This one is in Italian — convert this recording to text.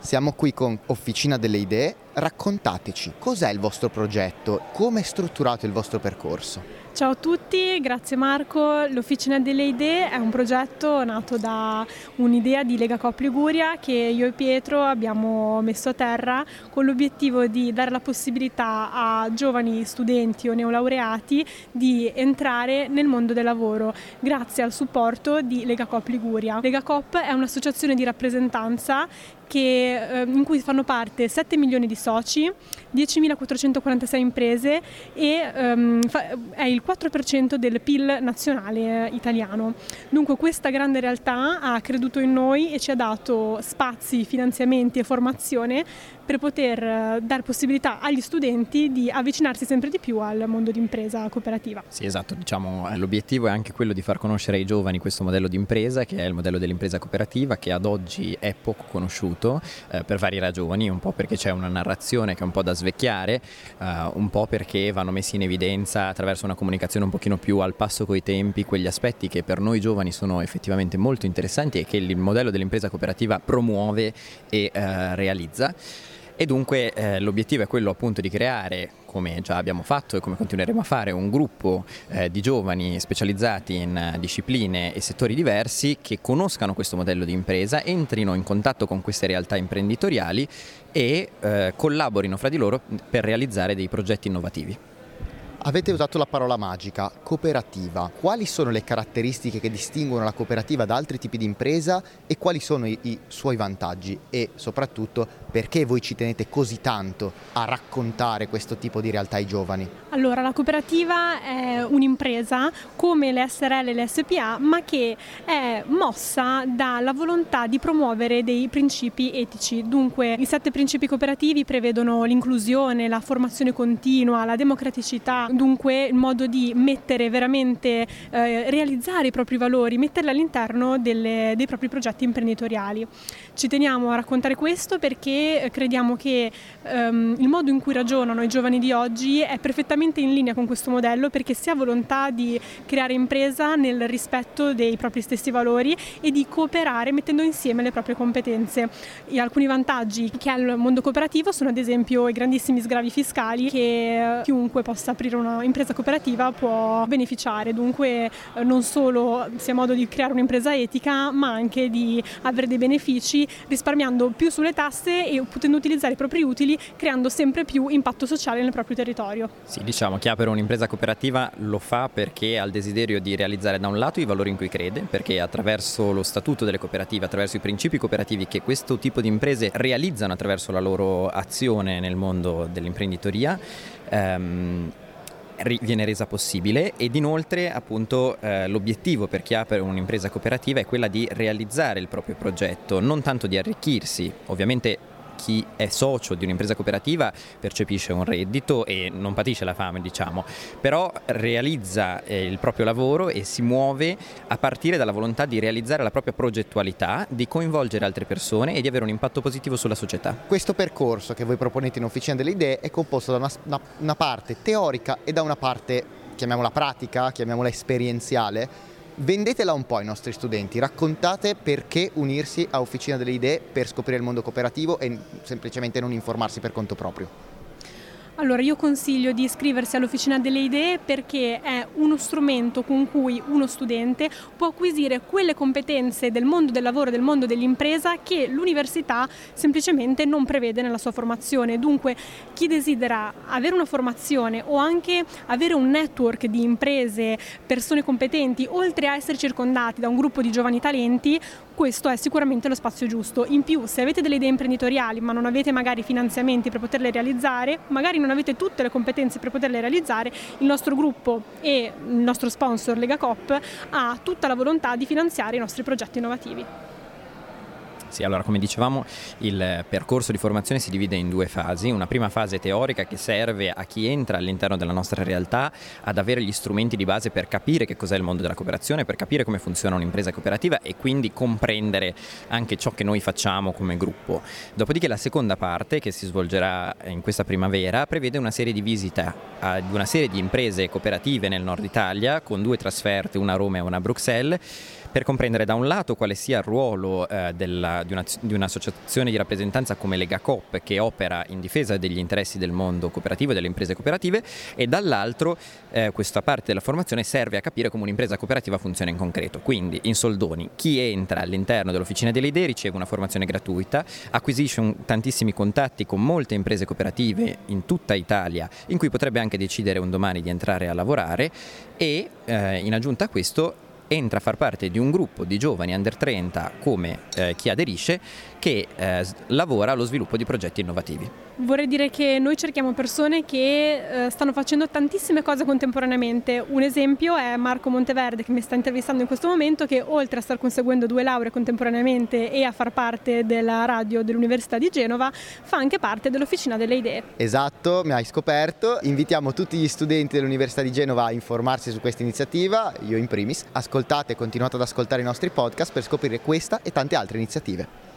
Siamo qui con Officina delle Idee. Raccontateci, cos'è il vostro progetto? Come è strutturato il vostro percorso? Ciao a tutti, grazie Marco. L'Officina delle Idee è un progetto nato da un'idea di Lega Coop Liguria che io e Pietro abbiamo messo a terra con l'obiettivo di dare la possibilità a giovani studenti o neolaureati di entrare nel mondo del lavoro grazie al supporto di Lega Coop Liguria. Lega Coop è un'associazione di rappresentanza in cui fanno parte 7 milioni di soci, 10.446 imprese e è il 4% del PIL nazionale italiano. Dunque questa grande realtà ha creduto in noi e ci ha dato spazi, finanziamenti e formazione per poter dare possibilità agli studenti di avvicinarsi sempre di più al mondo di impresa cooperativa. Sì, esatto, l'obiettivo è anche quello di far conoscere ai giovani questo modello di impresa, che è il modello dell'impresa cooperativa, che ad oggi è poco conosciuto per varie ragioni, un po' perché c'è una narrazione che è un po' da svecchiare, un po' perché vanno messi in evidenza attraverso una comunicazione un pochino più al passo coi tempi quegli aspetti che per noi giovani sono effettivamente molto interessanti e che il modello dell'impresa cooperativa promuove e realizza. E dunque l'obiettivo è quello appunto di creare, come già abbiamo fatto e come continueremo a fare, un gruppo di giovani specializzati in discipline e settori diversi che conoscano questo modello di impresa, entrino in contatto con queste realtà imprenditoriali e collaborino fra di loro per realizzare dei progetti innovativi. Avete usato la parola magica, cooperativa. Quali sono le caratteristiche che distinguono la cooperativa da altri tipi di impresa e quali sono i suoi vantaggi? E soprattutto perché voi ci tenete così tanto a raccontare questo tipo di realtà ai giovani? Allora, la cooperativa è un'impresa come le SRL e le SPA, ma che è mossa dalla volontà di promuovere dei principi etici. Dunque, i 7 principi cooperativi prevedono l'inclusione, la formazione continua, la democraticità, dunque il modo di mettere veramente, realizzare i propri valori, metterli all'interno dei propri progetti imprenditoriali. Ci teniamo a raccontare questo perché crediamo che il modo in cui ragionano i giovani di oggi è perfettamente in linea con questo modello, perché si ha volontà di creare impresa nel rispetto dei propri stessi valori e di cooperare mettendo insieme le proprie competenze. E alcuni vantaggi che ha il mondo cooperativo sono ad esempio i grandissimi sgravi fiscali che chiunque possa aprire una impresa cooperativa può beneficiare, dunque non solo sia modo di creare un'impresa etica ma anche di avere dei benefici risparmiando più sulle tasse e potendo utilizzare i propri utili, creando sempre più impatto sociale nel proprio territorio. Sì, diciamo chi apre un'impresa cooperativa lo fa perché ha il desiderio di realizzare da un lato i valori in cui crede, perché attraverso lo statuto delle cooperative, attraverso i principi cooperativi che questo tipo di imprese realizzano attraverso la loro azione nel mondo dell'imprenditoria, viene resa possibile. Ed inoltre appunto l'obiettivo per chi apre un'impresa cooperativa è quella di realizzare il proprio progetto, non tanto di arricchirsi. Ovviamente chi è socio di un'impresa cooperativa percepisce un reddito e non patisce la fame, però realizza il proprio lavoro e si muove a partire dalla volontà di realizzare la propria progettualità, di coinvolgere altre persone e di avere un impatto positivo sulla società. Questo percorso che voi proponete in Officina delle Idee è composto da una parte teorica e da una parte, chiamiamola pratica, chiamiamola esperienziale. Vendetela un po' ai nostri studenti, raccontate perché unirsi a Officina delle Idee per scoprire il mondo cooperativo e semplicemente non informarsi per conto proprio. Allora, io consiglio di iscriversi all'Officina delle Idee perché è uno strumento con cui uno studente può acquisire quelle competenze del mondo del lavoro, del mondo dell'impresa che l'università semplicemente non prevede nella sua formazione. Dunque, chi desidera avere una formazione o anche avere un network di imprese, persone competenti, oltre a essere circondati da un gruppo di giovani talenti, questo è sicuramente lo spazio giusto. In più, se avete delle idee imprenditoriali ma non avete magari finanziamenti per poterle realizzare, magari non avete tutte le competenze per poterle realizzare, il nostro gruppo e il nostro sponsor Lega Coop ha tutta la volontà di finanziare i nostri progetti innovativi. Sì, allora come dicevamo il percorso di formazione si divide in 2 fasi, una prima fase teorica che serve a chi entra all'interno della nostra realtà ad avere gli strumenti di base per capire che cos'è il mondo della cooperazione, per capire come funziona un'impresa cooperativa e quindi comprendere anche ciò che noi facciamo come gruppo. Dopodiché la seconda parte, che si svolgerà in questa primavera, prevede una serie di visite ad una serie di imprese cooperative nel nord Italia con 2 trasferte, una a Roma e una a Bruxelles, per comprendere da un lato quale sia il ruolo di un'associazione di rappresentanza come Legacoop, che opera in difesa degli interessi del mondo cooperativo e delle imprese cooperative, e dall'altro questa parte della formazione serve a capire come un'impresa cooperativa funziona in concreto. Quindi in soldoni chi entra all'interno dell'Officina delle Idee riceve una formazione gratuita, acquisisce tantissimi contatti con molte imprese cooperative in tutta Italia in cui potrebbe anche decidere un domani di entrare a lavorare e in aggiunta a questo entra a far parte di un gruppo di giovani under 30 come chi aderisce che lavora allo sviluppo di progetti innovativi. Vorrei dire che noi cerchiamo persone che stanno facendo tantissime cose contemporaneamente. Un esempio è Marco Monteverde, che mi sta intervistando in questo momento, che oltre a star conseguendo 2 lauree contemporaneamente e a far parte della radio dell'Università di Genova, fa anche parte dell'Officina delle Idee. Esatto, mi hai scoperto. Invitiamo tutti gli studenti dell'Università di Genova a informarsi su questa iniziativa, io in primis. Ascoltate e continuate ad ascoltare i nostri podcast per scoprire questa e tante altre iniziative.